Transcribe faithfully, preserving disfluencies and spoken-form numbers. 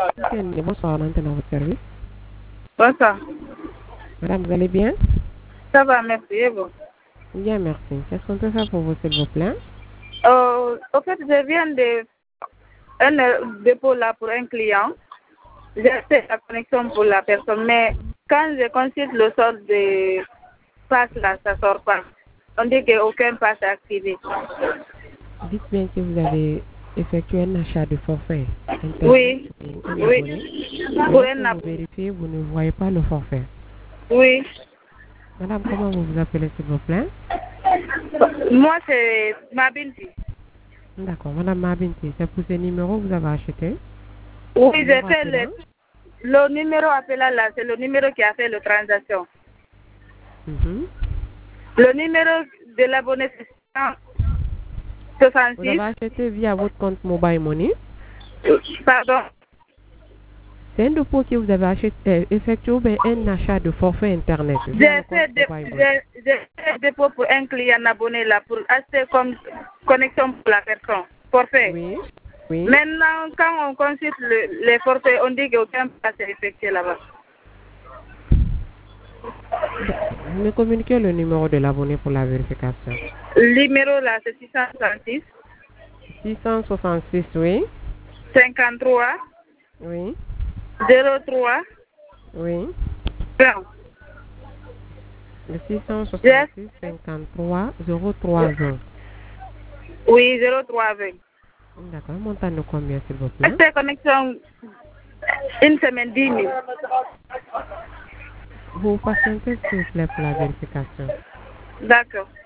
Ok, bonsoir, maintenant à votre service. Bonsoir. Madame, vous allez bien? Ça va, merci. Et vous? Bien, merci. Qu'est-ce qu'on peut faire pour vous, s'il vous plaît? Euh, au fait, je viens de un euh, dépôt là pour un client. J'ai fait la connexion pour la personne, mais quand je consulte le sort de passe là, ça sort pas. On dit qu'aucun passe est activé. Dites bien que vous avez effectué un achat de forfait Internet Oui, pour un oui. abonné. Pour Lorsque un vous app- vérifiez, vous ne voyez pas le forfait. Oui. Madame, comment vous vous appelez, s'il vous plaît? Moi, c'est ma binti. D'accord, Madame Mabinti, c'est pour ce numéro que vous avez acheté? Oui, j'ai Numéro fait le, appelant? le numéro appelant là, c'est le numéro qui a fait la transaction. Mhm. Le numéro de l'abonné, c'est Vous soixante-six. avez acheté via votre compte Mobile Money? Pardon. C'est un dépôt que vous avez acheté, euh, effectué ou bien un achat de forfait Internet via J'ai le compte fait, de, Mobile Money? j'ai, j'ai fait dépôt pour un client abonné là pour acheter comme connexion pour la personne. Forfait. Oui, oui. Maintenant, quand on consulte le, les forfaits, on dit qu'aucun passe est effectué là-bas. D'accord. Vous me communiquez le numéro de l'abonné pour la vérification. Le numéro là, c'est six cent soixante-six, six cent soixante-six, oui. cinquante-trois, Oui, zéro trois, oui. vingt. Le six cent Yes. soixante-six, cinquante-trois, zéro trois, vingt. Oui, zéro trois vingt. D'accord. Montant de combien, s'il vous plaît? Cette connexion, une semaine, dix mille. Vous patientez, s'il vous plaît, pour la vérification. D'accord.